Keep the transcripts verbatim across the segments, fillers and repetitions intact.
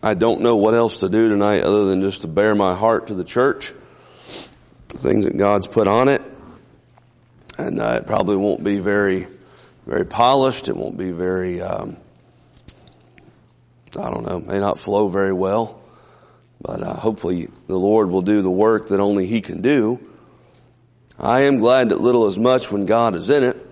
I don't know what else to do tonight other than just to bear my heart to the church, the things that God's put on it. And uh, it probably won't be very, very polished. It won't be very, um, I don't know, may not flow very well. But uh, hopefully the Lord will do the work that only He can do. I am glad that little is much when God is in it.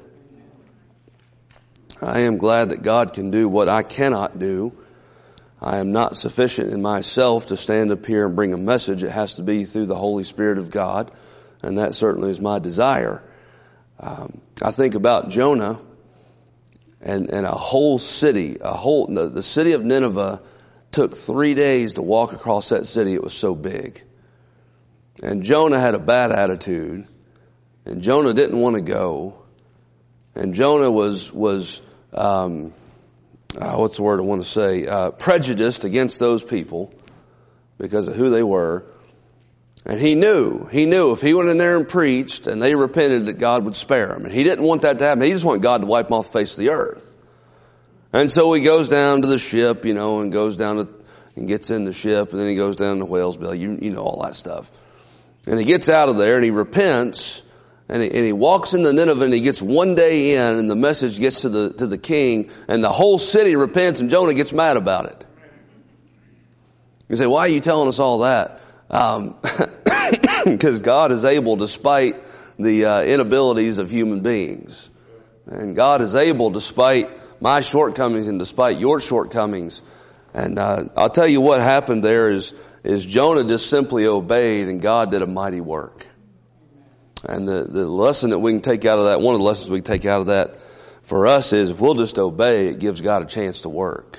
I am glad that God can do what I cannot do. I am not sufficient in myself to stand up here and bring a message. It has to be through the Holy Spirit of God, and that certainly is my desire. Um, I think about Jonah and, and a whole city, a whole, the, the city of Nineveh took three days to walk across that city. It was so big. And Jonah had a bad attitude, and Jonah didn't want to go. And Jonah was, was, um, uh, what's the word I want to say, uh, prejudiced against those people because of who they were. And he knew, he knew if he went in there and preached and they repented that God would spare him. And he didn't want that to happen. He just wanted God to wipe them off the face of the earth. And so he goes down to the ship, you know, and goes down to, and gets in the ship, and then he goes down to Whale's Belly. You, you know all that stuff. And he gets out of there and he repents, and he, and he walks into Nineveh, and he gets one day in, and the message gets to the, to the king, and the whole city repents, and Jonah gets mad about it. You say, why are you telling us all that? Um, because God is able, despite the uh, inabilities of human beings. And God is able, despite my shortcomings and despite your shortcomings. And uh, I'll tell you what happened there is, is Jonah just simply obeyed, and God did a mighty work. And the, the lesson that we can take out of that, one of the lessons we can take out of that for us is if we'll just obey, it gives God a chance to work.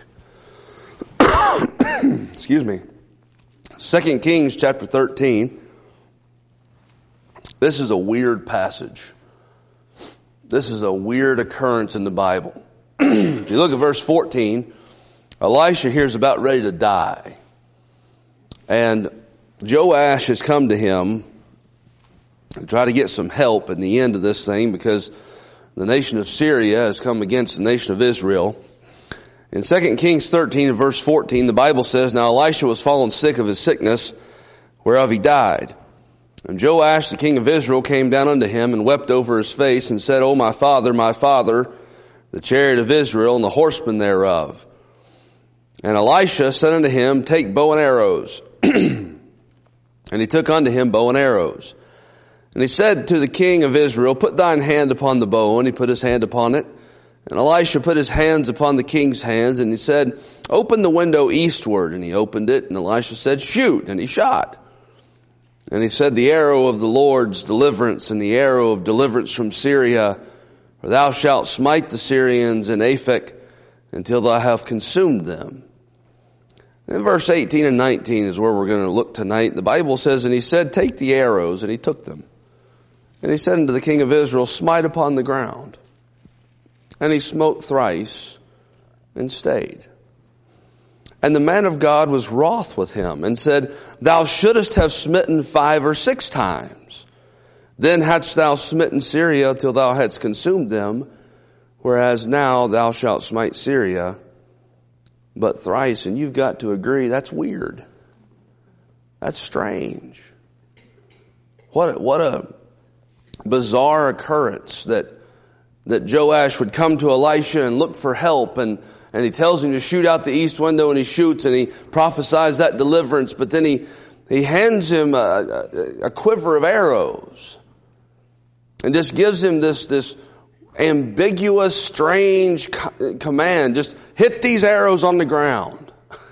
Excuse me. Second Kings chapter thirteen. This is a weird passage. This is a weird occurrence in the Bible. If you look at verse fourteen, Elisha here is about ready to die. And Joash has come to him to try to get some help in the end of this thing because the nation of Syria has come against the nation of Israel. In Second Kings thirteen and verse fourteen, the Bible says, Now Elisha was fallen sick of his sickness, whereof he died. And Joash, the king of Israel, came down unto him and wept over his face and said, O my father, my father, the chariot of Israel and the horsemen thereof. And Elisha said unto him, Take bow and arrows. And he took unto him bow and arrows. And he said to the king of Israel, Put thine hand upon the bow. And he put his hand upon it. And Elisha put his hands upon the king's hands. And he said, Open the window eastward. And he opened it. And Elisha said, Shoot. And he shot. And he said, The arrow of the Lord's deliverance and the arrow of deliverance from Syria, for thou shalt smite the Syrians in Aphek until thou have consumed them. In verse eighteen and nineteen is where we're going to look tonight. The Bible says, And he said, Take the arrows, and he took them. And he said unto the king of Israel, Smite upon the ground. And he smote thrice and stayed. And the man of God was wroth with him and said, Thou shouldest have smitten five or six times. Then hadst thou smitten Syria till thou hadst consumed them, whereas now thou shalt smite Syria but thrice. And you've got to agree, that's weird. That's strange. What, what a bizarre occurrence that, that Joash would come to Elisha and look for help, and And he tells him to shoot out the east window, and he shoots, and he prophesies that deliverance. But then he, he hands him a, a, a quiver of arrows and just gives him this, this ambiguous, strange co- command. Just hit these arrows on the ground.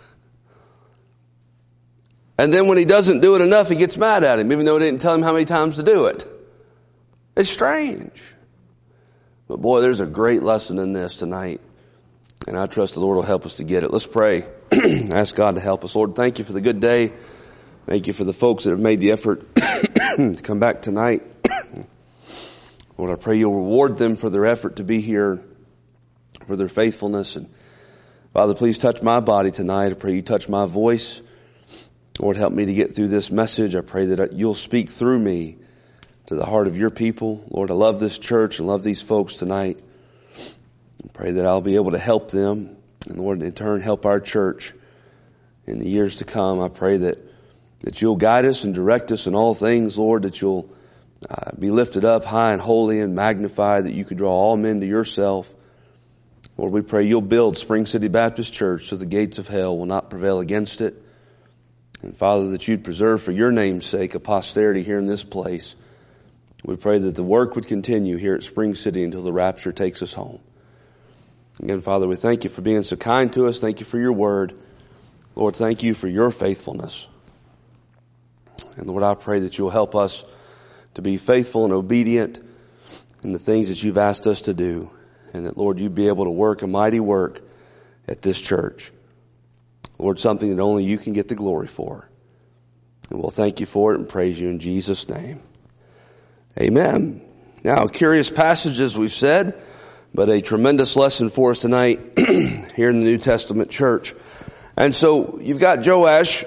And then when he doesn't do it enough, he gets mad at him, even though he didn't tell him how many times to do it. It's strange. But boy, there's a great lesson in this tonight. And I trust the Lord will help us to get it. Let's pray. Ask God to help us. Lord, thank you for the good day. Thank you for the folks that have made the effort to come back tonight. Lord, I pray you'll reward them for their effort to be here, for their faithfulness. And Father, please touch my body tonight. I pray you touch my voice. Lord, help me to get through this message. I pray that you'll speak through me to the heart of your people. Lord, I love this church and love these folks tonight. I pray that I'll be able to help them, and Lord, in turn, help our church in the years to come. I pray that, that you'll guide us and direct us in all things, Lord, that you'll uh, be lifted up high and holy and magnified, that you could draw all men to yourself. Lord, we pray you'll build Spring City Baptist Church so the gates of hell will not prevail against it. And Father, that you'd preserve for your name's sake a posterity here in this place. We pray that the work would continue here at Spring City until the rapture takes us home. Again, Father, we thank you for being so kind to us. Thank you for your word. Lord, thank you for your faithfulness. And Lord, I pray that you'll help us to be faithful and obedient in the things that you've asked us to do. And that, Lord, you'd be able to work a mighty work at this church. Lord, something that only you can get the glory for. And we'll thank you for it and praise you in Jesus' name. Amen. Now, a curious passage, as we've said, but a tremendous lesson for us tonight here in the New Testament church. And so you've got Joash,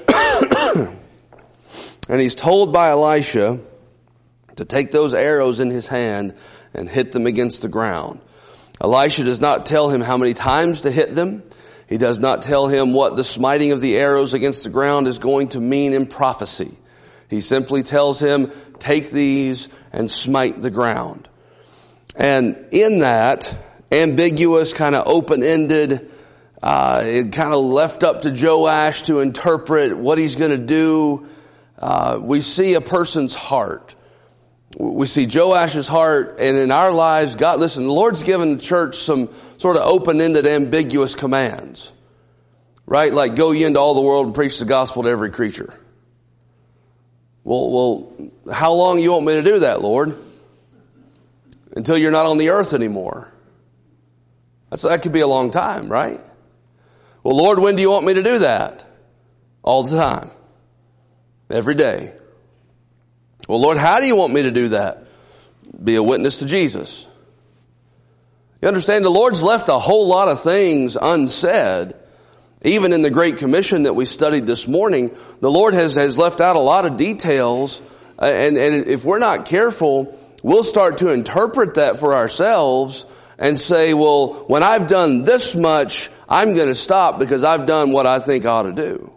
and he's told by Elisha to take those arrows in his hand and hit them against the ground. Elisha does not tell him how many times to hit them. He does not tell him what the smiting of the arrows against the ground is going to mean in prophecy. He simply tells him, take these and smite the ground. And in that ambiguous, kind of open-ended, uh, it kind of left up to Joash to interpret what he's going to do. Uh, we see a person's heart. We see Joash's heart, and in our lives, God, listen, the Lord's given the church some sort of open-ended, ambiguous commands. Right? Like, go ye into all the world and preach the gospel to every creature. Well, well, how long you want me to do that, Lord? Until you're not on the earth anymore. That's, that could be a long time, right? Well, Lord, when do you want me to do that? All the time. Every day. Well, Lord, how do you want me to do that? Be a witness to Jesus. You understand, the Lord's left a whole lot of things unsaid. Even in the Great Commission that we studied this morning, the Lord has, has left out a lot of details. And, and if we're not careful, we'll start to interpret that for ourselves and say, well, when I've done this much, I'm going to stop because I've done what I think I ought to do.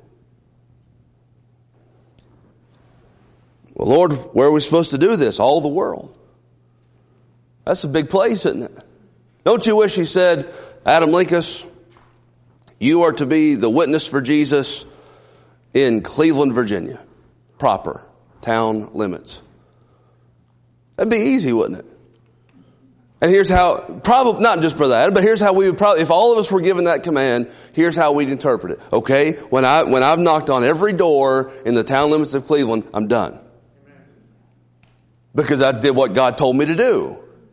Well, Lord, where are we supposed to do this? All the world. That's a big place, isn't it? Don't you wish he said, Adam Linkus, you are to be the witness for Jesus in Cleveland, Virginia. Proper. Town limits. That'd be easy, wouldn't it? And here's how, probably, not just for that, but here's how we would probably, if all of us were given that command, here's how we'd interpret it. Okay? When I, when I've knocked on every door in the town limits of Cleveland, I'm done. Because I did what God told me to do.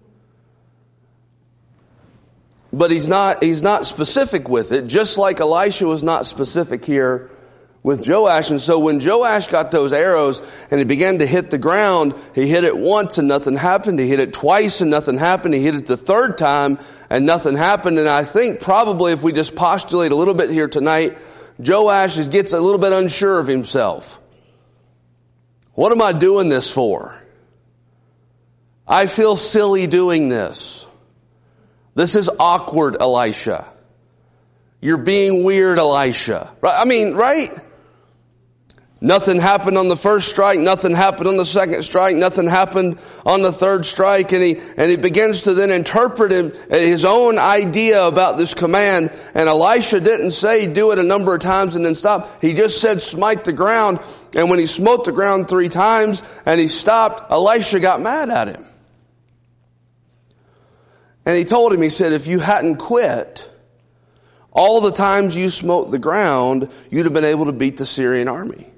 But he's not, he's not specific with it, just like Elisha was not specific here with Joash. And so when Joash got those arrows and he began to hit the ground, he hit it once and nothing happened. He hit it twice and nothing happened. He hit it the third time and nothing happened. And I think probably if we just postulate a little bit here tonight, Joash gets a little bit unsure of himself. What am I doing this for? I feel silly doing this. This is awkward, Elisha. You're being weird, Elisha. Right? I mean, right? Nothing happened on the first strike. Nothing happened on the second strike. Nothing happened on the third strike. And he, and he begins to then interpret him, his own idea about this command. And Elisha didn't say do it a number of times and then stop. He just said smite the ground. And when he smote the ground three times and he stopped, Elisha got mad at him. And he told him, he said, if you hadn't quit, all the times you smote the ground, you'd have been able to beat the Syrian army.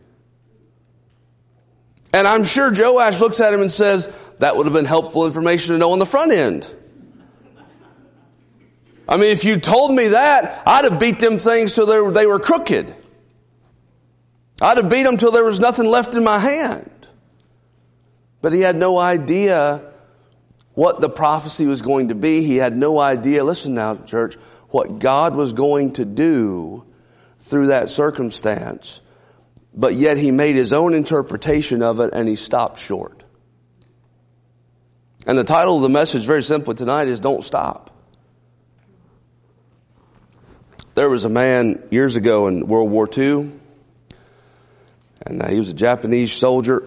And I'm sure Joash looks at him and says, that would have been helpful information to know on the front end. I mean, if you told me that, I'd have beat them things till they were, they were crooked. I'd have beat them till there was nothing left in my hand. But he had no idea what the prophecy was going to be. He had no idea, listen now, church, what God was going to do through that circumstance. But yet he made his own interpretation of it and he stopped short. And the title of the message, very simply tonight, is Don't Stop. There was a man years ago in World War Two. And uh, he was a Japanese soldier.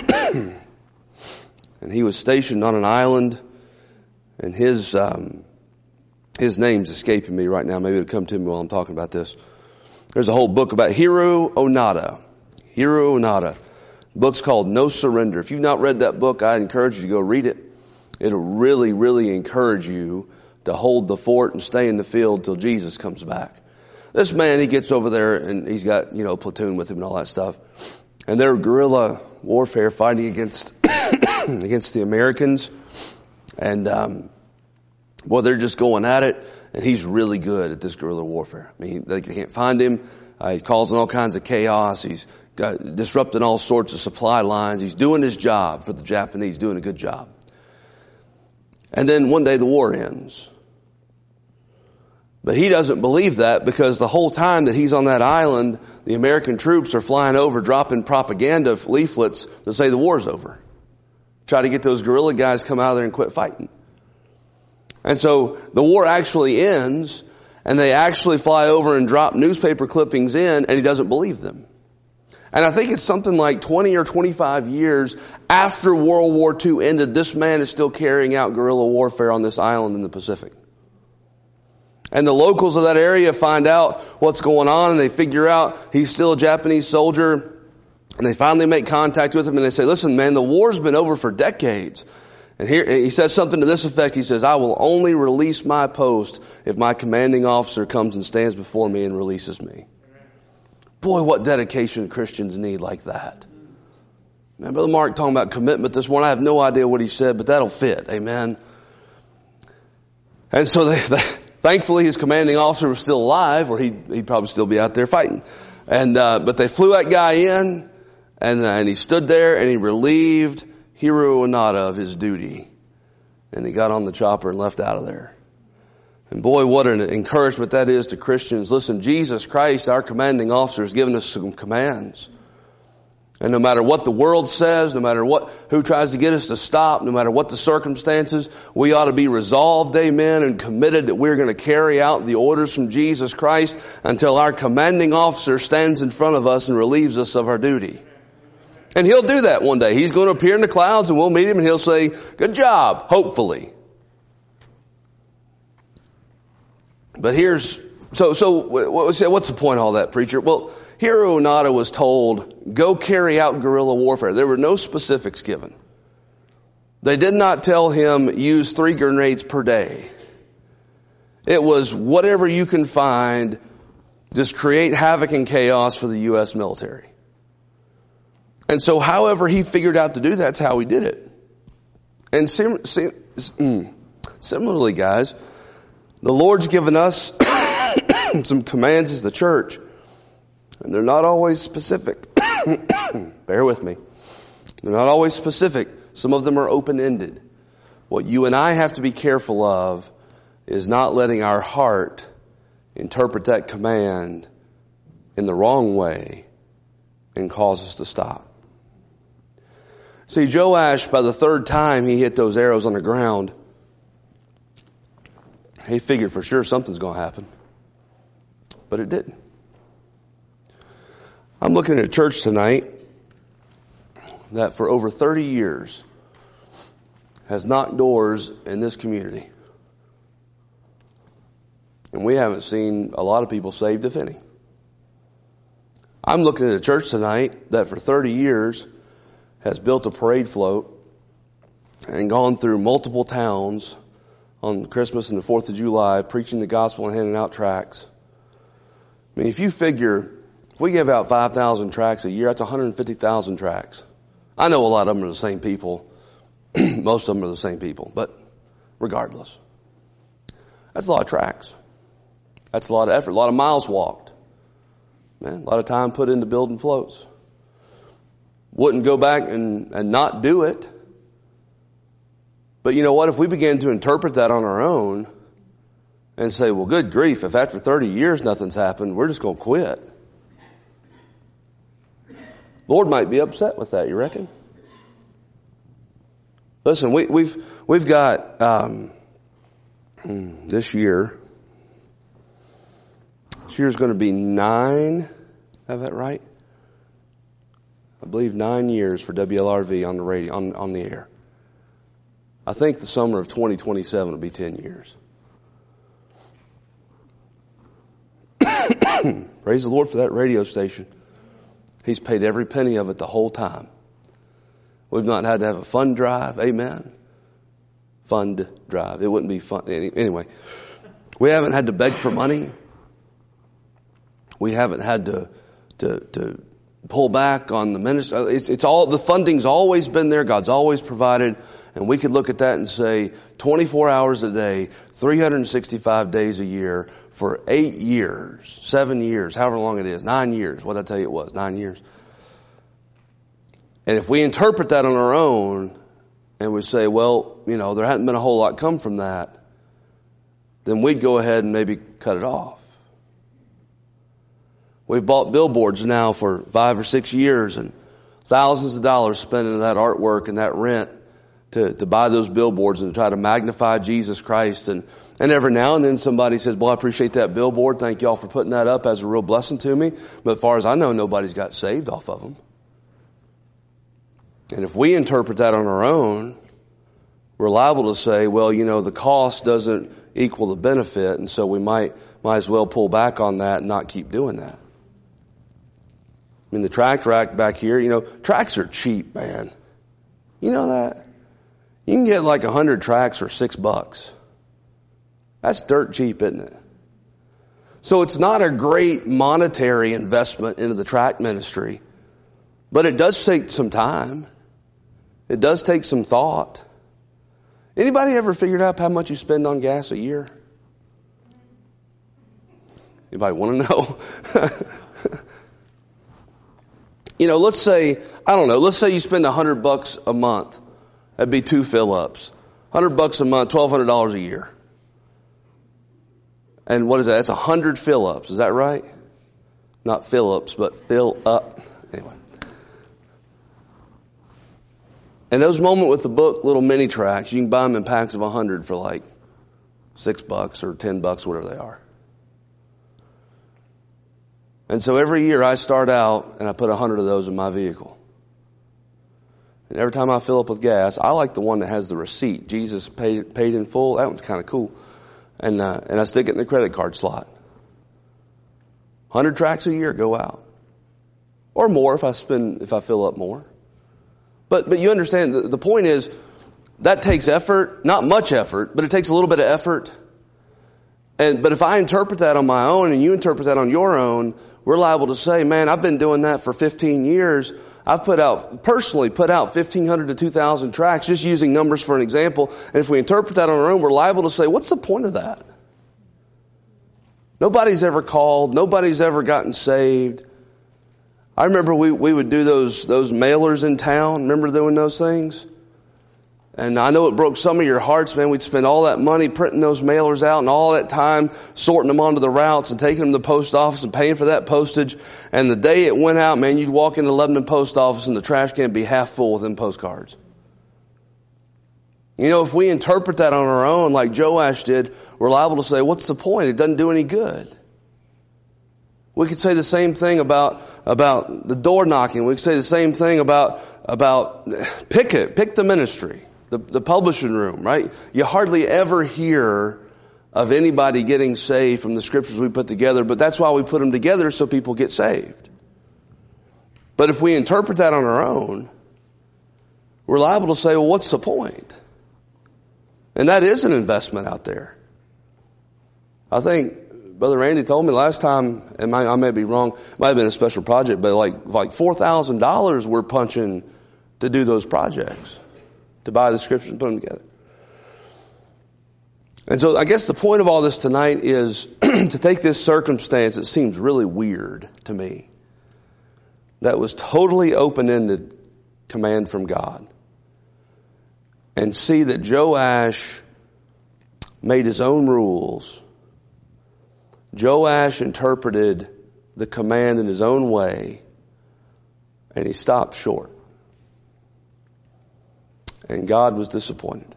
And he was stationed on an island. And his um, his name's escaping me right now. Maybe it'll come to me while I'm talking about this. There's a whole book about Hiro Onada. Hiro Onada. The book's called No Surrender. If you've not read that book, I encourage you to go read it. It'll really, really encourage you to hold the fort and stay in the field till Jesus comes back. This man, he gets over there and he's got, you know, a platoon with him and all that stuff. And they're guerrilla warfare fighting against, against the Americans. And, um, well, they're just going at it. And he's really good at this guerrilla warfare. I mean, they can't find him. Uh, he's causing all kinds of chaos. He's got, disrupting all sorts of supply lines. He's doing his job for the Japanese, doing a good job. And then one day the war ends. But he doesn't believe that because the whole time that he's on that island, the American troops are flying over, dropping propaganda leaflets that say the war's over. Try to get those guerrilla guys to come out of there and quit fighting. And so the war actually ends, and they actually fly over and drop newspaper clippings in, and he doesn't believe them. And I think it's something like twenty or twenty-five years after World War Two ended, this man is still carrying out guerrilla warfare on this island in the Pacific. And the locals of that area find out what's going on, and they figure out he's still a Japanese soldier. And they finally make contact with him, and they say, listen, man, the war's been over for decades. And here, he says something to this effect. He says, I will only release my post if my commanding officer comes and stands before me and releases me. Boy, what dedication Christians need like that. Man, Brother Mark talking about commitment this morning. I have no idea what he said, but that'll fit. Amen. And so they, they thankfully his commanding officer was still alive, or he'd, he'd probably still be out there fighting. And, uh, but they flew that guy in, and, uh, and he stood there and he relieved Hiro Onada of his duty. And he got on the chopper and left out of there. And boy, what an encouragement that is to Christians. Listen, Jesus Christ, our commanding officer, has given us some commands. And no matter what the world says, no matter what, who tries to get us to stop, no matter what the circumstances, we ought to be resolved, amen, and committed that we're going to carry out the orders from Jesus Christ until our commanding officer stands in front of us and relieves us of our duty. And he'll do that one day. He's going to appear in the clouds and we'll meet him and he'll say, good job, hopefully. But here's, so, so what's the point of all that, preacher? Well, Hiro Onada was told, go carry out guerrilla warfare. There were no specifics given. They did not tell him use three grenades per day. It was whatever you can find, just create havoc and chaos for the U S military. And so however he figured out to do that, that's how he did it. And sim, sim, mm, similarly, guys, the Lord's given us some commands as the church, and they're not always specific. Bear with me. They're not always specific. Some of them are open-ended. What you and I have to be careful of is not letting our heart interpret that command in the wrong way and cause us to stop. See, Joash, by the third time he hit those arrows on the ground, he figured for sure something's going to happen. But it didn't. I'm looking at a church tonight that for over thirty years has knocked doors in this community. And we haven't seen a lot of people saved, if any. I'm looking at a church tonight that for thirty years has built a parade float and gone through multiple towns on Christmas and the fourth of July, preaching the gospel and handing out tracts. I mean, if you figure, if we give out five thousand tracts a year, that's one hundred fifty thousand tracts. I know a lot of them are the same people. Most of them are the same people, but regardless. That's a lot of tracts. That's a lot of effort, a lot of miles walked. Man, a lot of time put into building floats. Wouldn't go back and, and not do it. But you know what? If we begin to interpret that on our own and say, well, good grief, if after thirty years nothing's happened, we're just going to quit. Lord might be upset with that, you reckon? Listen, we, we've we've got um, this year. This year's going to be nine. Have that right? believe, nine years for W L R V on the radio, on, on the air. I think the summer of twenty twenty-seven will be ten years. Praise the Lord for that radio station. He's paid every penny of it the whole time. We've not had to have a fund drive. Amen. Fund drive. It wouldn't be fun. Anyway, we haven't had to beg for money. We haven't had to to, to pull back on the ministry. It's, it's all, the funding's always been there. God's always provided. And we could look at that and say twenty-four hours a day, three hundred sixty-five days a year for eight years, seven years, however long it is, nine years. What did I tell you it was? Nine years. And if we interpret that on our own and we say, well, you know, there hadn't been a whole lot come from that, then we'd go ahead and maybe cut it off. We've bought billboards now for five or six years and thousands of dollars spent into that artwork and that rent to, to buy those billboards and try to magnify Jesus Christ. And, and every now and then somebody says, well, I appreciate that billboard. Thank y'all for putting that up as a real blessing to me. But as far as I know, nobody's got saved off of them. And if we interpret that on our own, we're liable to say, well, you know, the cost doesn't equal the benefit. And so we might, might as well pull back on that and not keep doing that. I mean, the tract rack back here, you know, tracks are cheap, man. You know that? You can get like a hundred tracks for six bucks. That's dirt cheap, isn't it? So it's not a great monetary investment into the tract ministry, but it does take some time. It does take some thought. Anybody ever figured out how much you spend on gas a year? Anybody want to know? You know, let's say, I don't know, let's say you spend a hundred bucks a month. That'd be two fill-ups. Hundred bucks a month, twelve hundred dollars a year. And what is that? That's a hundred fill-ups. Is that right? Not fill-ups, but fill up. Anyway. And those moments with the book, little mini tracts, you can buy them in packs of a hundred for like six bucks or ten bucks, whatever they are. And so every year I start out and I put a hundred of those in my vehicle. And every time I fill up with gas, I like the one that has the receipt. Jesus paid paid in full. That one's kind of cool. And uh, and I stick it in the credit card slot. Hundred tracts a year go out, or more if I spend if I fill up more. But but you understand the, the point is that takes effort, not much effort, but it takes a little bit of effort. And but if I interpret that on my own and you interpret that on your own, we're liable to say, man, I've been doing that for fifteen years. I've put out, personally put out fifteen hundred to two thousand tracts, just using numbers for an example. And if we interpret that on our own, we're liable to say, what's the point of that? Nobody's ever called. Nobody's ever gotten saved. I remember we, we would do those, those mailers in town. Remember doing those things? And I know it broke some of your hearts, man. We'd spend all that money printing those mailers out and all that time sorting them onto the routes and taking them to the post office and paying for that postage. And the day it went out, man, you'd walk into the Lebanon post office and the trash can would be half full with them postcards. You know, if we interpret that on our own like Joash did, we're liable to say, what's the point? It doesn't do any good. We could say the same thing about, about the door knocking. We could say the same thing about, about pick it, pick the ministry. The, the publishing room, right? You hardly ever hear of anybody getting saved from the scriptures we put together, but that's why we put them together, so people get saved. But if we interpret that on our own, we're liable to say, well, what's the point? And that is an investment out there. I think Brother Randy told me last time, and I may be wrong, it might have been a special project, but like, like four thousand dollars we're punching to do those projects. To buy the scriptures and put them together. And so I guess the point of all this tonight is to take this circumstance that seems really weird to me, that was totally open-ended command from God, and see that Joash made his own rules. Joash interpreted the command in his own way, and he stopped short. And God was disappointed.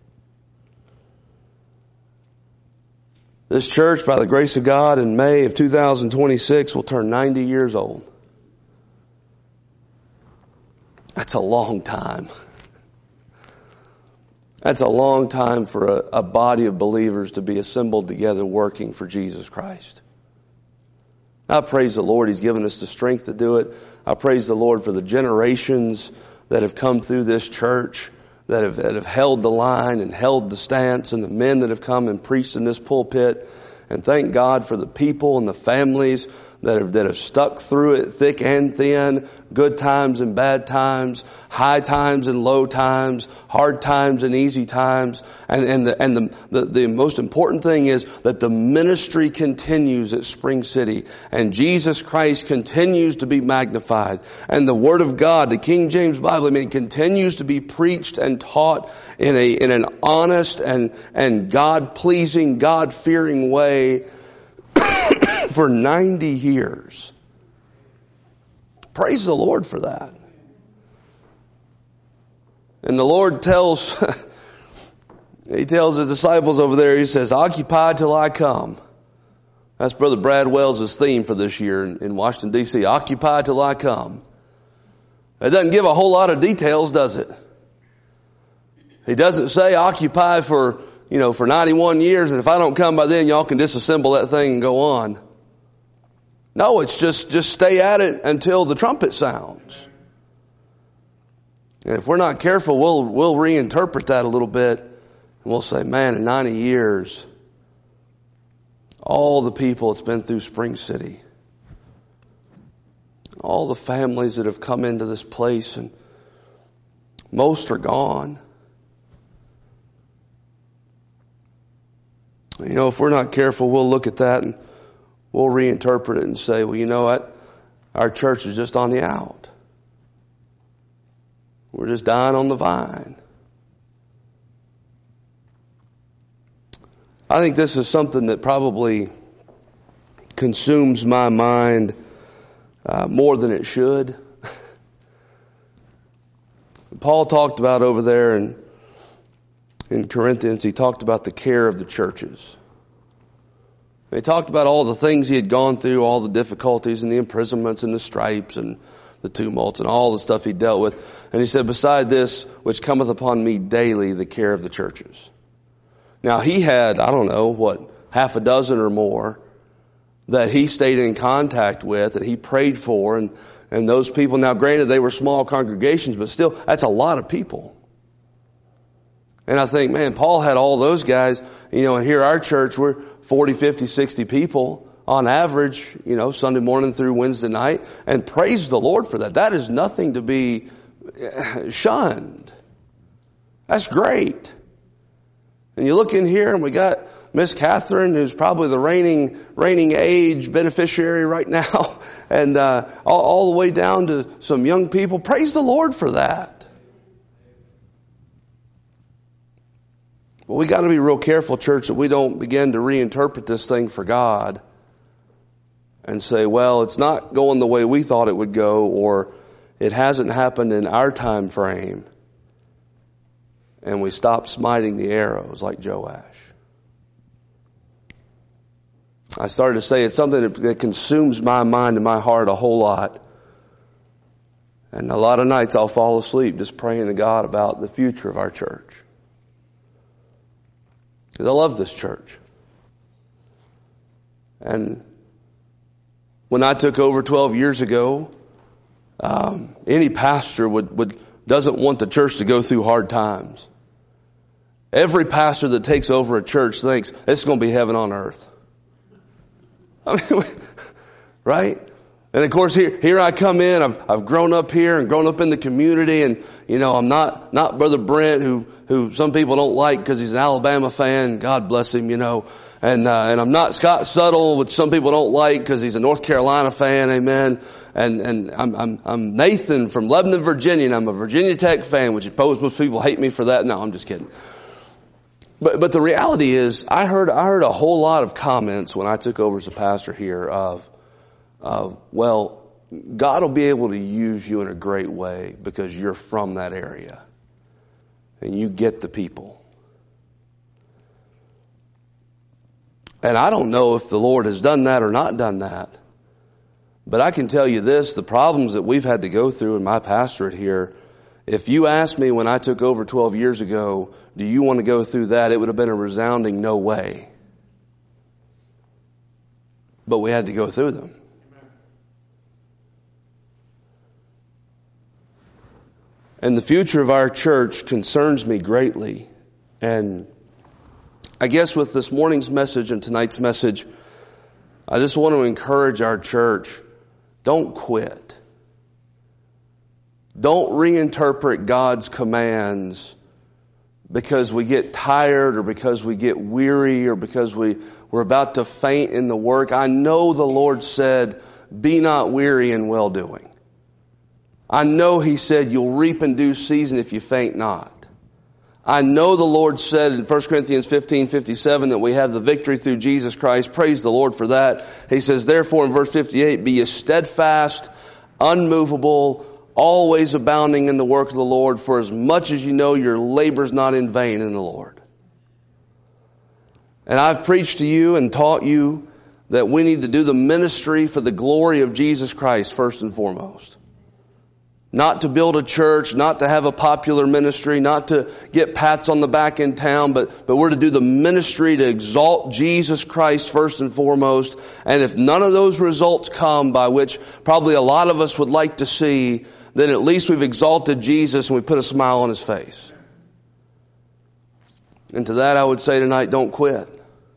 This church, by the grace of God, in May of two thousand twenty-six will turn ninety years old. That's a long time. That's a long time for a, a body of believers to be assembled together working for Jesus Christ. I praise the Lord. He's given us the strength to do it. I praise the Lord for the generations that have come through this church, that have, that have held the line and held the stance, and the men that have come and preached in this pulpit. And thank God for the people and the families that have, that have stuck through it thick and thin, good times and bad times, high times and low times, hard times and easy times. And, and, the, and the, the, the most important thing is that the ministry continues at Spring City, and Jesus Christ continues to be magnified. And the Word of God, the King James Bible, I mean, continues to be preached and taught in a, in an honest and, and God-pleasing, God-fearing way for ninety years. Praise the Lord for that. And the Lord tells, He tells the disciples over there, He says, occupy till I come. That's Brother Brad Wells' theme for this year in, in Washington, D C Occupy till I come. It doesn't give a whole lot of details, does it? He doesn't say occupy for, you know, for ninety-one years, and if I don't come by then, y'all can disassemble that thing and go on. No, it's just, just stay at it until the trumpet sounds. And if we're not careful, we'll, we'll reinterpret that a little bit. And we'll say, man, in ninety years, all the people that's been through Spring City, all the families that have come into this place, and most are gone. You know, if we're not careful, we'll look at that and we'll reinterpret it and say, well, you know what? Our church is just on the out. We're just dying on the vine. I think this is something that probably consumes my mind uh, more than it should. Paul talked about over there in, in Corinthians, he talked about the care of the churches. He talked about all the things he had gone through, all the difficulties and the imprisonments and the stripes and the tumults and all the stuff he dealt with. And he said, beside this, which cometh upon me daily, the care of the churches. Now he had, I don't know, what, half a dozen or more that he stayed in contact with, that he prayed for, and, and those people, now granted they were small congregations, but still, that's a lot of people. And I think, man, Paul had all those guys, you know, and here our church, we're forty, fifty, sixty people on average, you know, Sunday morning through Wednesday night. And praise the Lord for that. That is nothing to be shunned. That's great. And you look in here and we got Miss Catherine, who's probably the reigning, reigning age beneficiary right now. And, uh, all, all the way down to some young people. Praise the Lord for that. But we got to be real careful, church, that we don't begin to reinterpret this thing for God and say, well, it's not going the way we thought it would go, or it hasn't happened in our time frame. And we stop smiting the arrows like Joash. I started to say it's something that consumes my mind and my heart a whole lot. And a lot of nights I'll fall asleep just praying to God about the future of our church. Because I love this church. And when I took over twelve years ago, um, any pastor would, would doesn't want the church to go through hard times. Every pastor that takes over a church thinks it's going to be heaven on earth. I mean, right? And of course, here, here I come in. I've, I've grown up here and grown up in the community, and you know, I'm not, not Brother Brent, who, who some people don't like because he's an Alabama fan. God bless him, you know. And, uh, and I'm not Scott Suttle, which some people don't like because he's a North Carolina fan. Amen. And, and I'm, I'm, I'm Nathan from Lebanon, Virginia, and I'm a Virginia Tech fan, which I suppose most people hate me for that. No, I'm just kidding. But, but the reality is, I heard, I heard a whole lot of comments when I took over as a pastor here of, Uh, well, God will be able to use you in a great way because you're from that area and you get the people. And I don't know if the Lord has done that or not done that, but I can tell you this, the problems that we've had to go through in my pastorate here If you asked me when I took over twelve years ago, do you want to go through that? It would have been a resounding no way. But we had to go through them. And the future of our church concerns me greatly. And I guess with this morning's message and tonight's message, I just want to encourage our church, don't quit. Don't reinterpret God's commands because we get tired or because we get weary or because we, we're about to faint in the work. I know the Lord said, be not weary in well-doing. I know He said, you'll reap in due season if you faint not. I know the Lord said in First Corinthians fifteen fifty-seven that we have the victory through Jesus Christ. Praise the Lord for that. He says, therefore in verse fifty-eight, be ye steadfast, unmovable, always abounding in the work of the Lord, for as much as you know your labor is not in vain in the Lord. And I've preached to you and taught you that we need to do the ministry for the glory of Jesus Christ first and foremost. Not to build a church, not to have a popular ministry, not to get pats on the back in town, but, but we're to do the ministry to exalt Jesus Christ first and foremost. And if none of those results come, by which probably a lot of us would like to see, then at least we've exalted Jesus and we put a smile on His face. And to that I would say tonight, don't quit.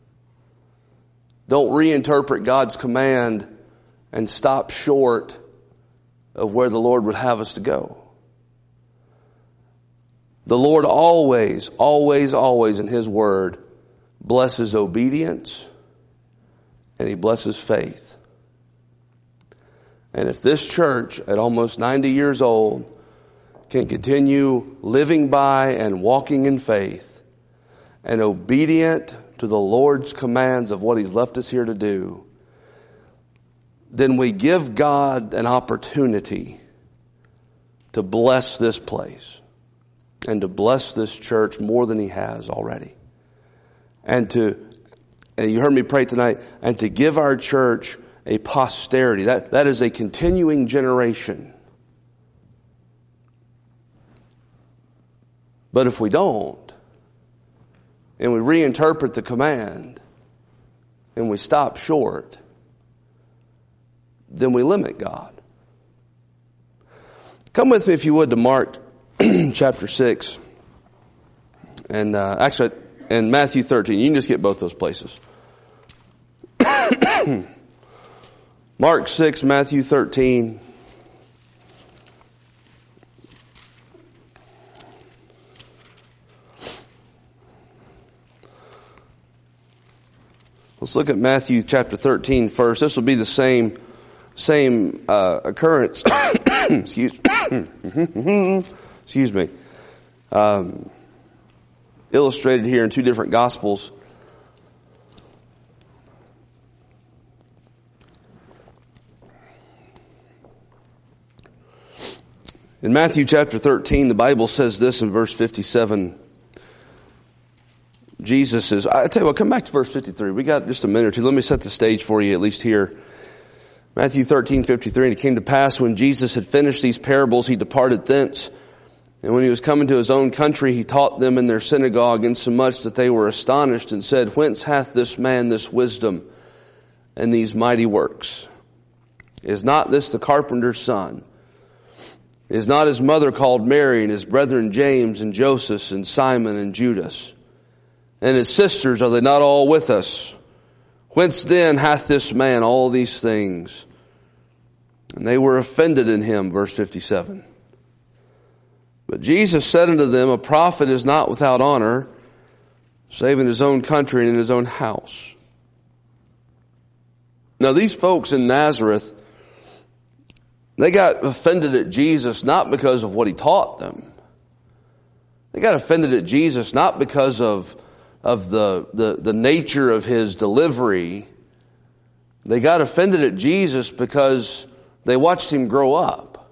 Don't reinterpret God's command and stop short of where the Lord would have us to go. The Lord always, always, always in His Word blesses obedience and He blesses faith. And if this church at almost ninety years old can continue living by and walking in faith and obedient to the Lord's commands of what He's left us here to do, then we give God an opportunity to bless this place and to bless this church more than He has already. And to, and you heard me pray tonight, and to give our church a posterity. That, that is a continuing generation. But if we don't, and we reinterpret the command, and we stop short, then we limit God. Come with me, if you would, to Mark chapter six. And uh, actually, and Matthew thirteen. You can just get both those places. Mark six, Matthew thirteen. Let's look at Matthew chapter thirteen first. This will be the same Same uh, occurrence, excuse, excuse me, um, illustrated here in two different Gospels. In Matthew chapter thirteen, the Bible says this in verse fifty-seven. Jesus is, I tell you what, come back to verse fifty-three. We got just a minute or two. Let me set the stage for you, at least here. Matthew thirteen fifty-three, and it came to pass when Jesus had finished these parables, He departed thence. And when He was coming to His own country, He taught them in their synagogue, insomuch that they were astonished and said, whence hath this man this wisdom and these mighty works? Is not this the carpenter's son? Is not his mother called Mary, and his brethren James and Joseph and Simon and Judas? And his sisters, are they not all with us? Whence then hath this man all these things? And they were offended in Him, verse fifty-seven. But Jesus said unto them, a prophet is not without honor, save in his own country and in his own house. Now these folks in Nazareth, they got offended at Jesus not because of what He taught them. They got offended at Jesus not because of of the, the, the nature of His delivery. They got offended at Jesus because they watched Him grow up.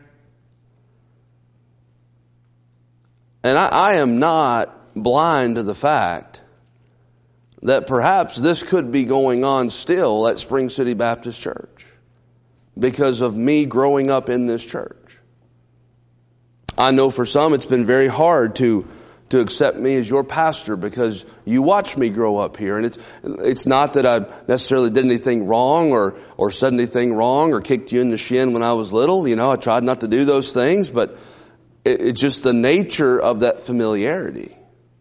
And I, I am not blind to the fact that perhaps this could be going on still at Spring City Baptist Church because of me growing up in this church. I know for some it's been very hard to to accept me as your pastor because you watched me grow up here. And it's it's not that I necessarily did anything wrong or or said anything wrong or kicked you in the shin when I was little. You know, I tried not to do those things, but it, it's just the nature of that familiarity.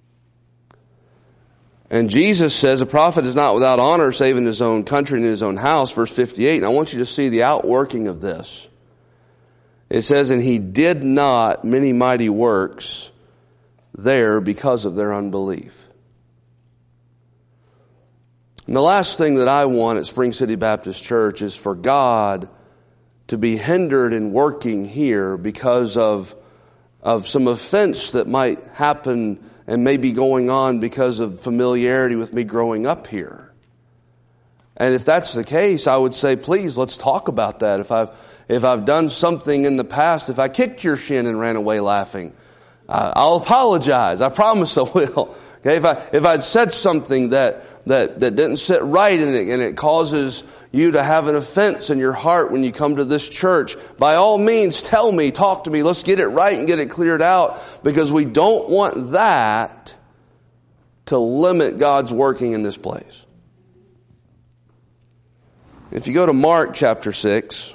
And Jesus says a prophet is not without honor save in his own country and in his own house, verse fifty-eight. And I want you to see the outworking of this. It says, and he did not many mighty works there because of their unbelief. And the last thing that I want at Spring City Baptist Church is for God to be hindered in working here because of, of some offense that might happen and may be going on because of familiarity with me growing up here. And if that's the case, I would say, please, let's talk about that. If I've, if I've done something in the past, if I kicked your shin and ran away laughing, uh, I'll apologize. I promise I will. Okay, if I, if I'd said something that, that, that didn't sit right in it and it causes you to have an offense in your heart when you come to this church, by all means, tell me, talk to me. Let's get it right and get it cleared out, because we don't want that to limit God's working in this place. If you go to Mark chapter six,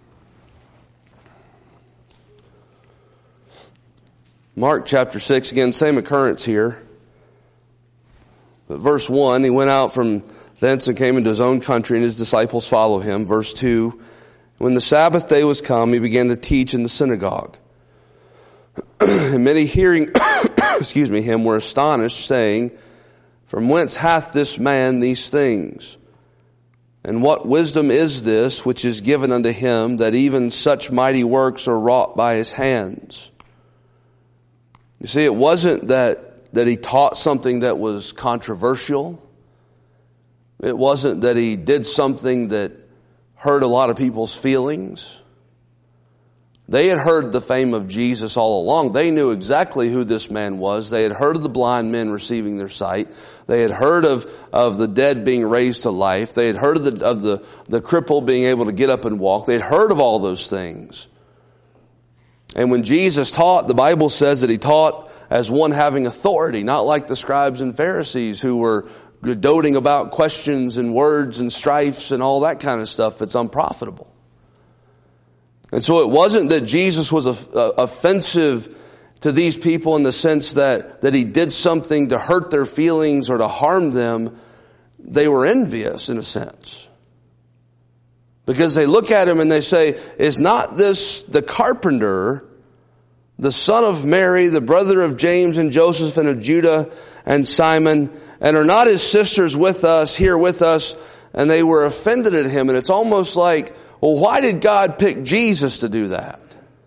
Mark chapter six, again, same occurrence here. But verse one, he went out from thence and came into his own country, and his disciples followed him. Verse two, when the Sabbath day was come, he began to teach in the synagogue. And many hearing, excuse me, him were astonished, saying, from whence hath this man these things? And what wisdom is this which is given unto him, that even such mighty works are wrought by his hands? You see, it wasn't that, that he taught something that was controversial. It wasn't that he did something that hurt a lot of people's feelings. They had heard the fame of Jesus all along. They knew exactly who this man was. They had heard of the blind men receiving their sight. They had heard of, of the dead being raised to life. They had heard of the, of the, the cripple being able to get up and walk. They had heard of all those things. And when Jesus taught, the Bible says that he taught as one having authority, not like the scribes and Pharisees who were doting about questions and words and strifes and all that kind of stuff that's unprofitable. And so it wasn't that Jesus was uh, offensive to these people in the sense that, that he did something to hurt their feelings or to harm them. They were envious in a sense. Because they look at him and they say, is not this the carpenter, the son of Mary, the brother of James and Joseph and of Judah and Simon, and are not his sisters with us, here with us? And they were offended at him. And it's almost like, well, why did God pick Jesus to do that?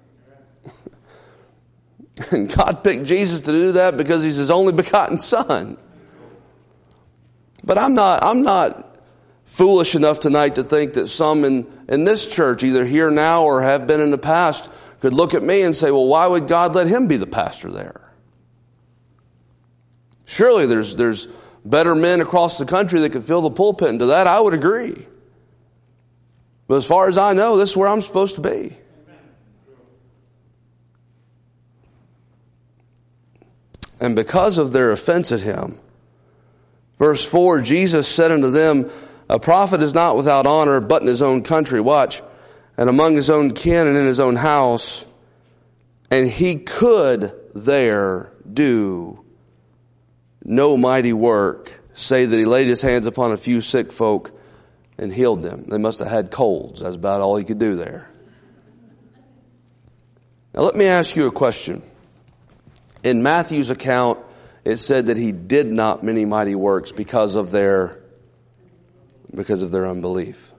And God picked Jesus to do that because he's his only begotten son. But I'm not, I'm not foolish enough tonight to think that some in, in this church, either here now or have been in the past, could look at me and say, well, why would God let him be the pastor there? Surely there's, there's better men across the country that could fill the pulpit. And to that, I would agree. But as far as I know, this is where I'm supposed to be. And because of their offense at him, verse four, Jesus said unto them, a prophet is not without honor, but in his own country, watch, and among his own kin and in his own house. And he could there do no mighty work, save that he laid his hands upon a few sick folk and healed them. They must have had colds. That's about all he could do there. Now let me ask you a question. In Matthew's account, it said that he did not many mighty works because of their, because of their unbelief.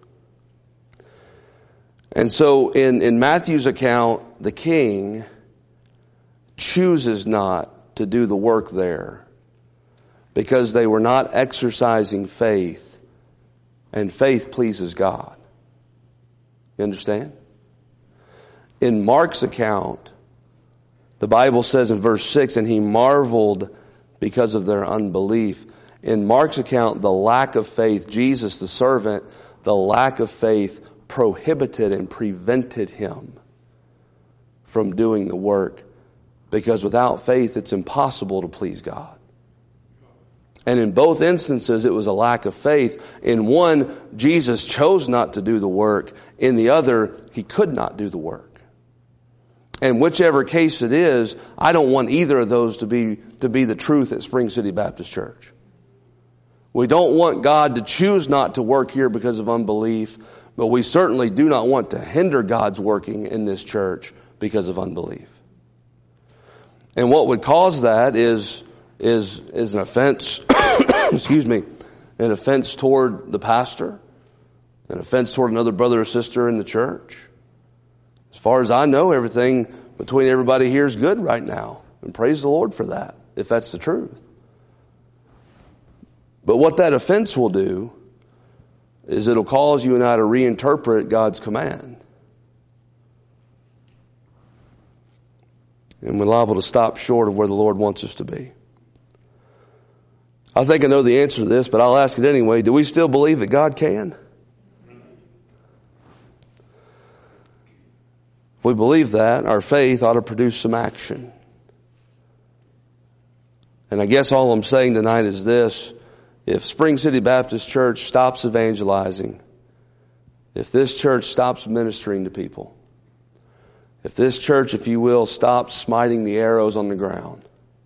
And so in, in Matthew's account, the king chooses not to do the work there because they were not exercising faith. And faith pleases God. You understand? In Mark's account, the Bible says in verse six, and he marveled because of their unbelief. In Mark's account, the lack of faith, Jesus the servant, the lack of faith prohibited and prevented him from doing the work Because without faith, it's impossible to please God. And in both instances, it was a lack of faith. In one, Jesus chose not to do the work. In the other, he could not do the work. And whichever case it is, I don't want either of those to be, to be the truth at Spring City Baptist Church. We don't want God to choose not to work here because of unbelief, but we certainly do not want to hinder God's working in this church because of unbelief. And what would cause that is, is, is an offense, excuse me, an offense toward the pastor, an offense toward another brother or sister in the church. As far as I know, everything between everybody here is good right now. And praise the Lord for that, if that's the truth. But what that offense will do is it'll cause you and I to reinterpret God's command. And we're liable to stop short of where the Lord wants us to be. I think I know the answer to this, but I'll ask it anyway. Do we still believe that God can? If we believe that, our faith ought to produce some action. And I guess all I'm saying tonight is this. If Spring City Baptist Church stops evangelizing, if this church stops ministering to people, if this church, if you will, stops smiting the arrows on the ground,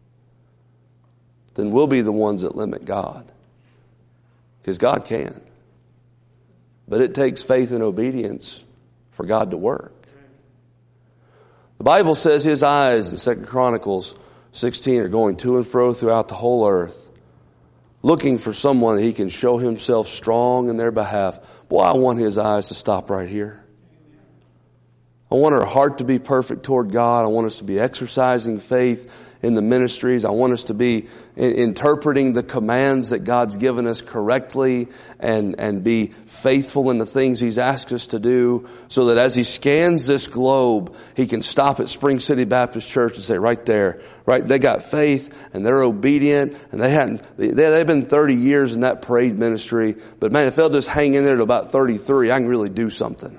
then we'll be the ones that limit God. Because God can. But it takes faith and obedience for God to work. The Bible says his eyes in Second Chronicles sixteen are going to and fro throughout the whole earth, looking for someone that he can show himself strong in their behalf. Boy, I want his eyes to stop right here. I want our heart to be perfect toward God. I want us to be exercising faith in the ministries. I want us to be interpreting the commands that God's given us correctly and, and be faithful in the things he's asked us to do, so that as he scans this globe, he can stop at Spring City Baptist Church and say, right there, right, they got faith and they're obedient, and they hadn't, they, they've been thirty years in that parade ministry, but man, if they'll just hang in there to about thirty-three, I can really do something.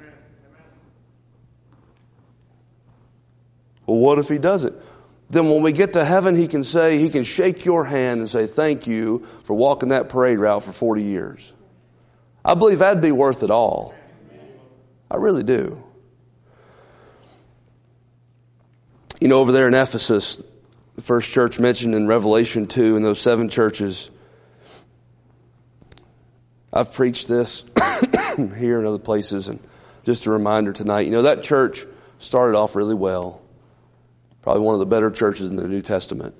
Well, what if he doesn't? Then when we get to heaven, he can say, he can shake your hand and say, thank you for walking that parade route for forty years. I believe that'd be worth it all. I really do. You know, over there in Ephesus, the first church mentioned in Revelation two, in those seven churches, I've preached this here and other places, and just a reminder tonight, you know, that church started off really well. Probably one of the better churches in the New Testament.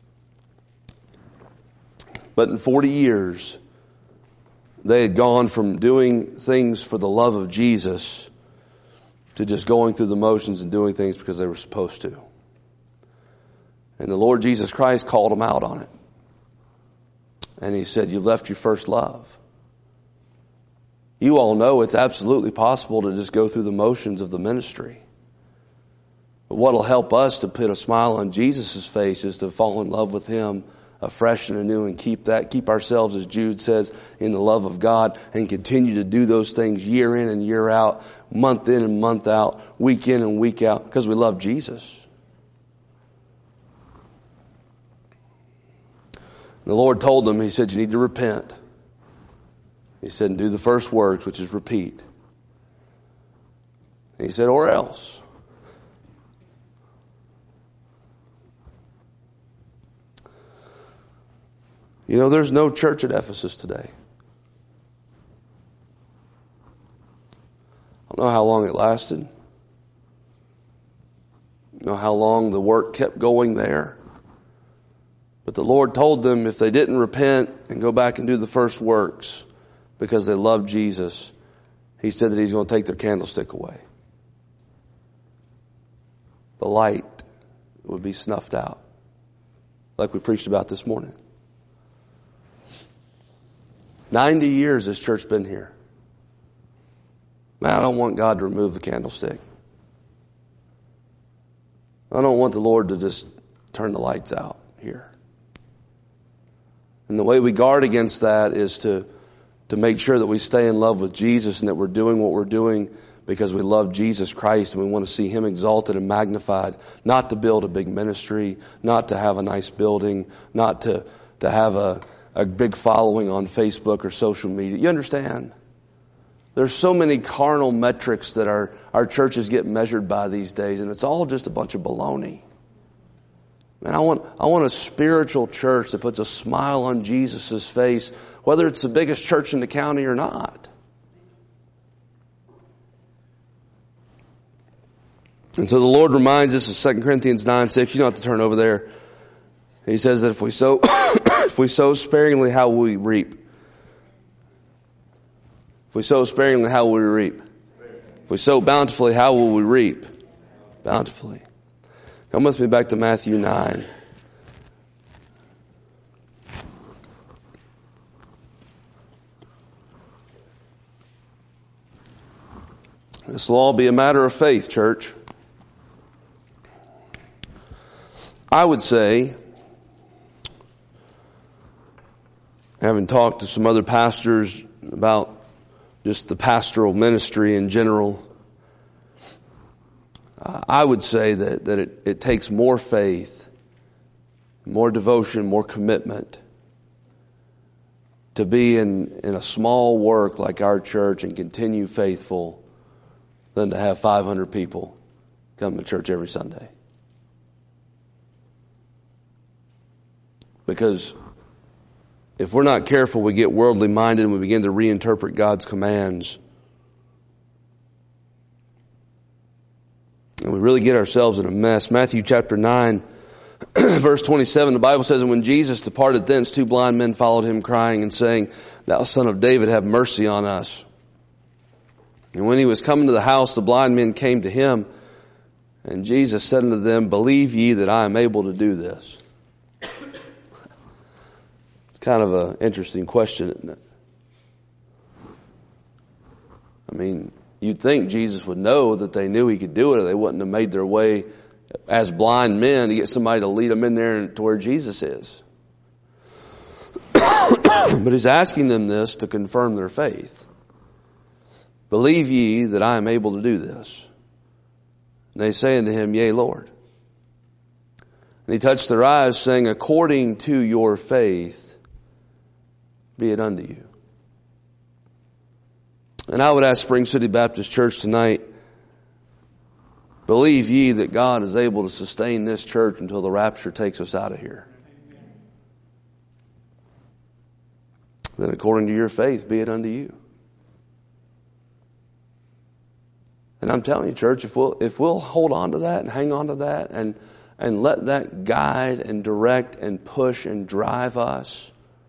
But in forty years, they had gone from doing things for the love of Jesus to just going through the motions and doing things because they were supposed to. And the Lord Jesus Christ called them out on it. And he said, you left your first love. You all know it's absolutely possible to just go through the motions of the ministry. But what will help us to put a smile on Jesus' face is to fall in love with him afresh and anew, and keep that, keep ourselves, as Jude says, in the love of God, and continue to do those things year in and year out, month in and month out, week in and week out, because we love Jesus. The Lord told them, he said, you need to repent. He said, and do the first works, which is repeat. And he said, or else. You know, there's no church at Ephesus today. I don't know how long it lasted. I don't know how long the work kept going there. But the Lord told them if they didn't repent and go back and do the first works because they loved Jesus, he said that he's going to take their candlestick away. The light would be snuffed out, like we preached about this morning. Ninety years this church been here. Man, I don't want God to remove the candlestick. I don't want the Lord to just turn the lights out here. And the way we guard against that is to, to make sure that we stay in love with Jesus and that we're doing what we're doing because we love Jesus Christ and we want to see Him exalted and magnified, not to build a big ministry, not to have a nice building, not to, to have a, a big following on Facebook or social media. You understand? There's so many carnal metrics that our, our churches get measured by these days, and it's all just a bunch of baloney. Man, I want, I want a spiritual church that puts a smile on Jesus' face, whether it's the biggest church in the county or not. And so the Lord reminds us of Second Corinthians nine six. You don't have to turn over there. He says that if we sow, if we sow sparingly, how will we reap? If we sow sparingly, how will we reap? If we sow bountifully, how will we reap? Bountifully. Come with me back to Matthew nine. This will all be a matter of faith, church. I would say, having talked to some other pastors about just the pastoral ministry in general, uh, I would say that, that it, it takes more faith, more devotion, more commitment to be in, in a small work like our church and continue faithful than to have five hundred people come to church every Sunday. Because if we're not careful, we get worldly minded and we begin to reinterpret God's commands. And we really get ourselves in a mess. Matthew chapter nine, verse twenty-seven, the Bible says, and when Jesus departed thence, two blind men followed him, crying and saying, Thou Son of David, have mercy on us. And when he was coming to the house, the blind men came to him, and Jesus said unto them, Believe ye that I am able to do this? Kind of an interesting question, isn't it? I mean, you'd think Jesus would know that they knew he could do it, or they wouldn't have made their way as blind men to get somebody to lead them in there to where Jesus is. But he's asking them this to confirm their faith. Believe ye that I am able to do this? And they say unto him, Yea, Lord. And he touched their eyes, saying, According to your faith, be it unto you. And I would ask Spring City Baptist Church tonight, believe ye that God is able to sustain this church until the rapture takes us out of here? Then according to your faith, be it unto you. And I'm telling you, church, if we'll, if we'll hold on to that and hang on to that and, and let that guide and direct and push and drive us,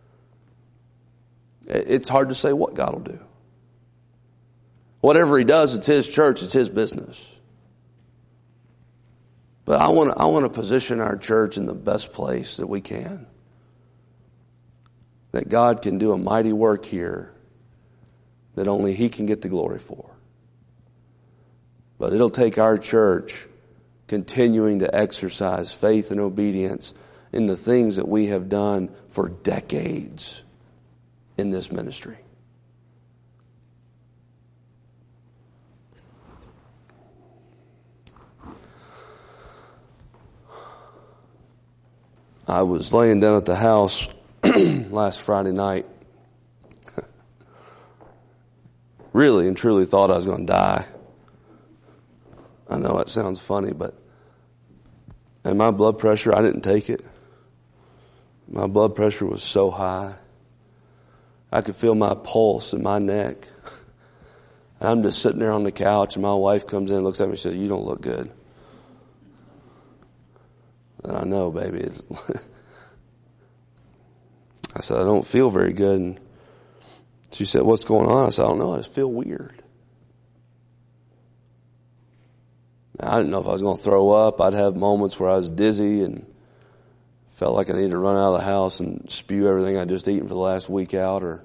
it's hard to say what God will do. Whatever he does, it's his church, it's his business. But I want to, I want to position our church in the best place that we can. That God can do a mighty work here that only he can get the glory for. But it'll take our church continuing to exercise faith and obedience in the things that we have done for decades in this ministry. I was laying down at the house last Friday night. Really and truly thought I was going to die. I know it sounds funny, but and my blood pressure, I didn't take it. My blood pressure was so high. I could feel my pulse in my neck. And I'm just sitting there on the couch, and my wife comes in and looks at me and says, You don't look good. And I know, baby. It's I said, I don't feel very good. And she said, What's going on? I said, I don't know. I just feel weird. Now, I didn't know if I was going to throw up. I'd have moments where I was dizzy and felt like I needed to run out of the house and spew everything I'd just eaten for the last week out. Or,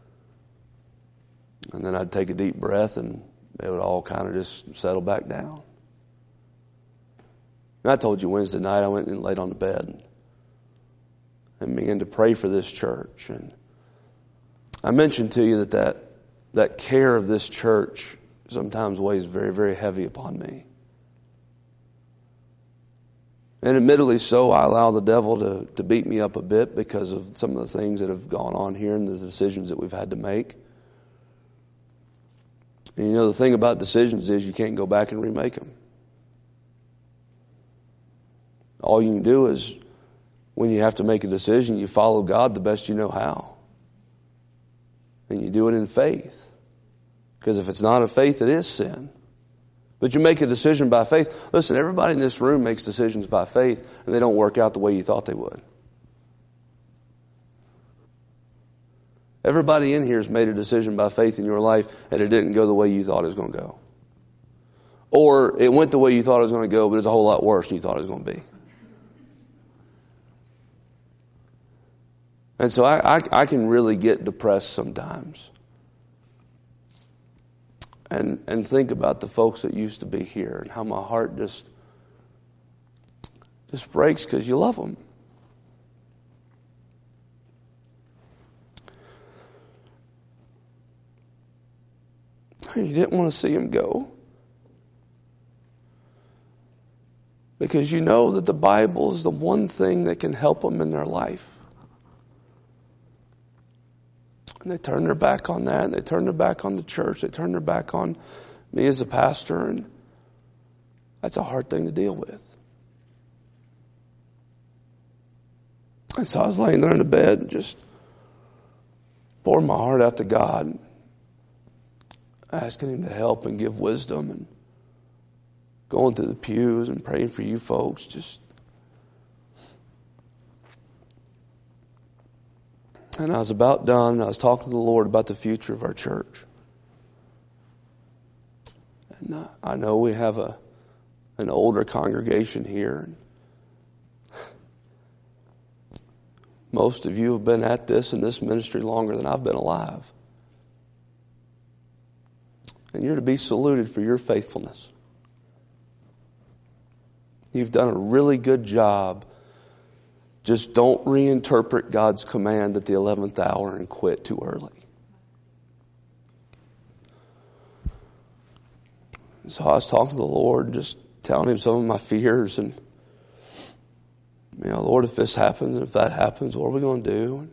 and then I'd take a deep breath and it would all kind of just settle back down. And I told you Wednesday night I went and laid on the bed and began to pray for this church. And I mentioned to you that that, that care of this church sometimes weighs very, very heavy upon me. And admittedly so, I allow the devil to, to beat me up a bit because of some of the things that have gone on here and the decisions that we've had to make. And you know, the thing about decisions is you can't go back and remake them. All you can do is, when you have to make a decision, you follow God the best you know how. And you do it in faith. Because if it's not of faith, it is sin. But you make a decision by faith. Listen, everybody in this room makes decisions by faith, and they don't work out the way you thought they would. Everybody in here has made a decision by faith in your life, and it didn't go the way you thought it was going to go. Or it went the way you thought it was going to go, but it's a whole lot worse than you thought it was going to be. And so I, I, I can really get depressed sometimes. And and think about the folks that used to be here and how my heart just just breaks because you love them. You didn't want to see them go because you know that the Bible is the one thing that can help them in their life. And they turn their back on that, and they turn their back on the church, they turn their back on me as a pastor, and that's a hard thing to deal with. And so I was laying there in the bed and just pouring my heart out to God, asking Him to help and give wisdom, and going through the pews and praying for you folks, just. And I was about done, and I was talking to the Lord about the future of our church. And I know we have a an older congregation here. Most of you have been at this in this ministry longer than I've been alive. And you're to be saluted for your faithfulness. You've done a really good job. Just don't reinterpret God's command at the eleventh hour and quit too early. So I was talking to the Lord, just telling Him some of my fears, and you know, Lord, if this happens, and if that happens, what are we going to do?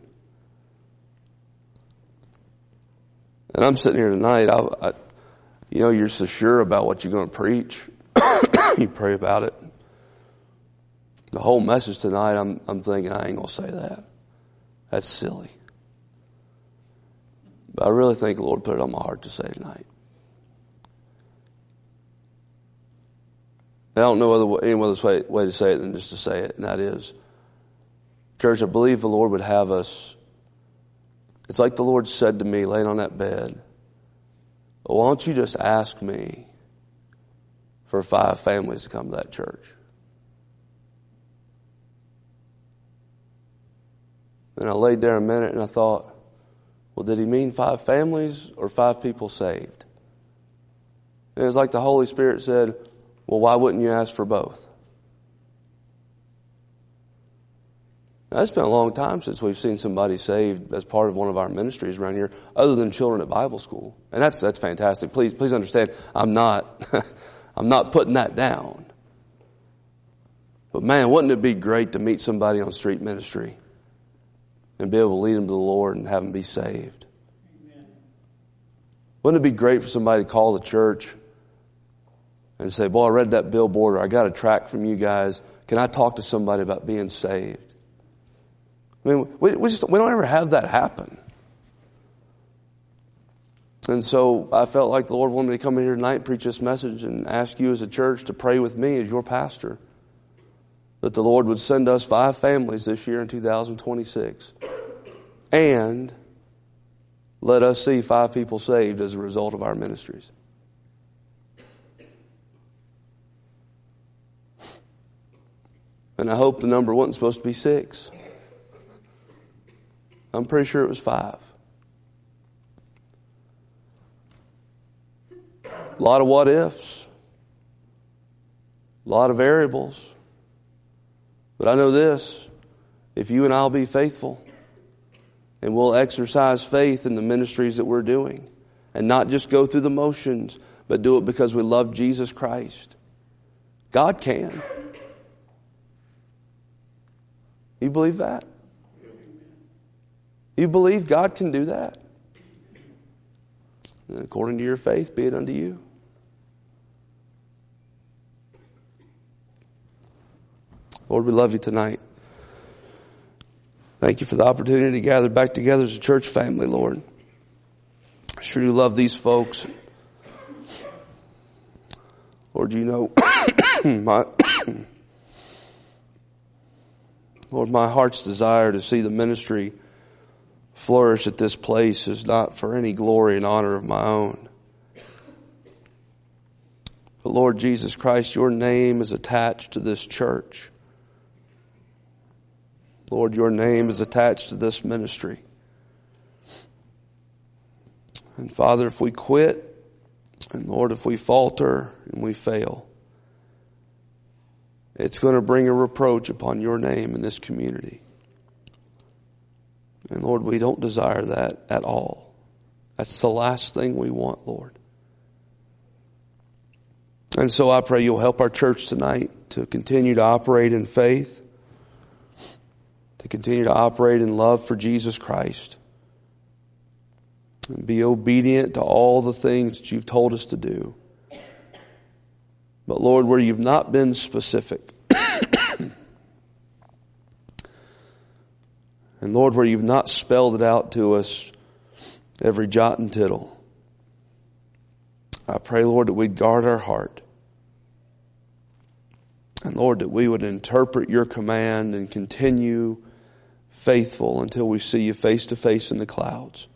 And I'm sitting here tonight. I, I, you know, you're so sure about what you're going to preach. You pray about it. The whole message tonight, I'm, I'm thinking, I ain't going to say that. That's silly. But I really think the Lord put it on my heart to say tonight. I don't know other, any other way, way to say it than just to say it, and that is, church, I believe the Lord would have us. It's like the Lord said to me, laying on that bed, well, why don't you just ask me for five families to come to that church? And I laid there a minute and I thought, well, did He mean five families or five people saved? And it was like the Holy Spirit said, well, why wouldn't you ask for both? Now, it's been a long time since we've seen somebody saved as part of one of our ministries around here, other than children at Bible school. And that's that's fantastic. Please, please understand, I'm not I'm not putting that down. But man, wouldn't it be great to meet somebody on street ministry and be able to lead them to the Lord and have them be saved? Amen. Wouldn't it be great for somebody to call the church and say, boy, I read that billboard, or I got a tract from you guys. Can I talk to somebody about being saved? I mean, we, we just we don't ever have that happen. And so I felt like the Lord wanted me to come in here tonight and preach this message and ask you as a church to pray with me as your pastor, that the Lord would send us five families this year in two thousand twenty-six. And let us see five people saved as a result of our ministries. And I hope the number wasn't supposed to be six. I'm pretty sure it was five. A lot of what ifs. A lot of variables. But I know this, if you and I'll be faithful and we'll exercise faith in the ministries that we're doing and not just go through the motions, but do it because we love Jesus Christ. God can. You believe that? You believe God can do that? And according to your faith, be it unto you. Lord, we love you tonight. Thank you for the opportunity to gather back together as a church family, Lord. I sure do love these folks. Lord, you know, my Lord, my heart's desire to see the ministry flourish at this place is not for any glory and honor of my own. But Lord Jesus Christ, your name is attached to this church. Lord, your name is attached to this ministry. And Father, if we quit, and Lord, if we falter and we fail, it's going to bring a reproach upon your name in this community. And Lord, we don't desire that at all. That's the last thing we want, Lord. And so I pray you'll help our church tonight to continue to operate in faith, to continue to operate in love for Jesus Christ, and be obedient to all the things that you've told us to do. But Lord, where you've not been specific, and Lord, where you've not spelled it out to us every jot and tittle, I pray, Lord, that we'd guard our heart. And Lord, that we would interpret your command and continue faithful until we see you face to face in the clouds.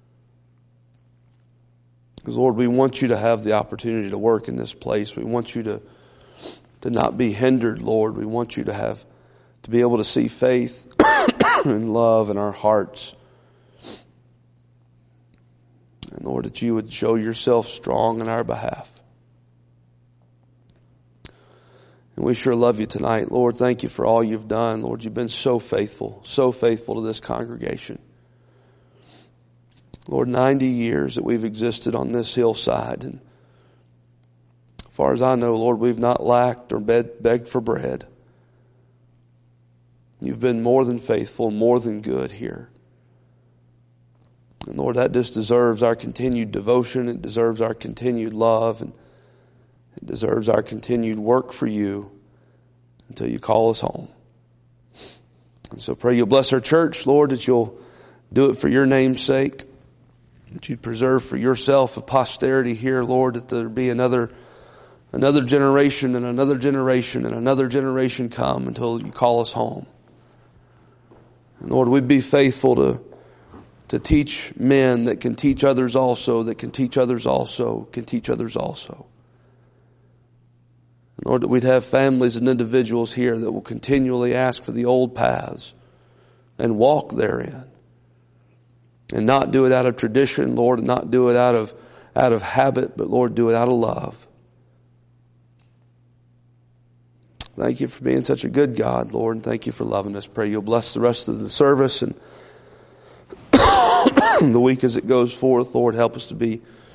Because Lord, we want you to have the opportunity to work in this place. We want you to, to not be hindered, Lord. We want you to have, to be able to see faith and love in our hearts. And Lord, that you would show yourself strong in our behalf. And we sure love you tonight. Lord, thank you for all you've done. Lord, you've been so faithful, so faithful to this congregation. Lord, ninety years that we've existed on this hillside. And as far as I know, Lord, we've not lacked or begged for bread. You've been more than faithful, more than good here. And Lord, that just deserves our continued devotion. It deserves our continued love. And it deserves our continued work for you until you call us home. And so pray you'll bless our church, Lord, that you'll do it for your name's sake. That you'd preserve for yourself a posterity here, Lord, that there be another another generation and another generation and another generation come until you call us home. And Lord, we'd be faithful to, to teach men that can teach others also, that can teach others also, can teach others also. And Lord, that we'd have families and individuals here that will continually ask for the old paths and walk therein. And not do it out of tradition, Lord, and not do it out of, out of habit, but Lord, do it out of love. Thank you for being such a good God, Lord, and thank you for loving us. Pray you'll bless the rest of the service and the week as it goes forth. Lord, help us to be